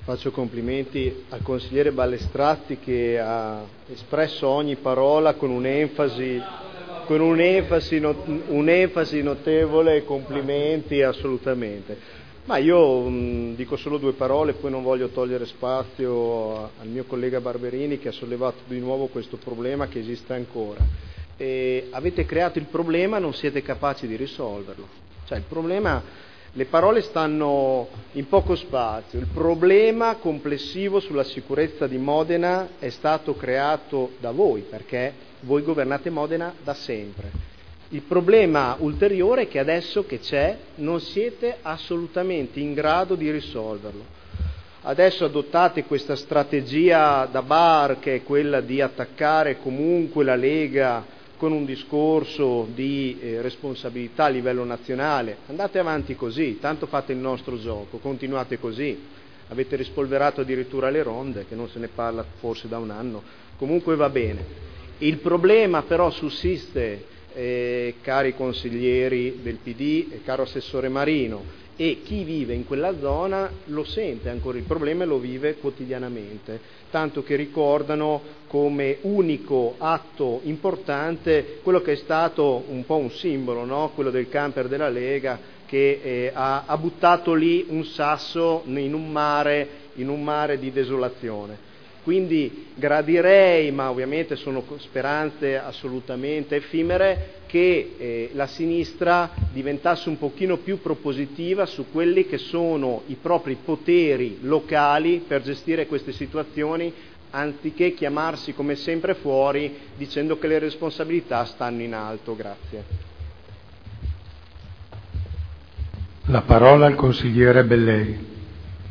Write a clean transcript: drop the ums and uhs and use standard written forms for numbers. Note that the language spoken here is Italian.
Faccio complimenti al consigliere Ballestratti che ha espresso ogni parola con un'enfasi notevole, complimenti assolutamente. Ma io dico solo due parole, poi non voglio togliere spazio al mio collega Barberini che ha sollevato di nuovo questo problema che esiste ancora. Avete creato il problema, non siete capaci di risolverlo. Cioè il problema... Le parole stanno in poco spazio. Il problema complessivo sulla sicurezza di Modena è stato creato da voi, perché voi governate Modena da sempre. Il problema ulteriore è che adesso che c'è non siete assolutamente in grado di risolverlo. Adesso adottate questa strategia da bar, che è quella di attaccare comunque la Lega con un discorso di responsabilità a livello nazionale. Andate avanti così, tanto fate il nostro gioco, continuate così. Avete rispolverato addirittura le ronde, che non se ne parla forse da un anno, comunque va bene. Il problema però sussiste, cari consiglieri del PD e caro assessore Marino, e chi vive in quella zona lo sente ancora il problema e lo vive quotidianamente, tanto che ricordano come unico atto importante quello che è stato un po' un simbolo, no? Quello del camper della Lega che ha buttato lì un sasso in un mare di desolazione. Quindi gradirei, ma ovviamente sono speranze assolutamente effimere, che la sinistra diventasse un pochino più propositiva su quelli che sono i propri poteri locali per gestire queste situazioni, anziché chiamarsi come sempre fuori dicendo che le responsabilità stanno in alto. Grazie. La parola al consigliere Bellei.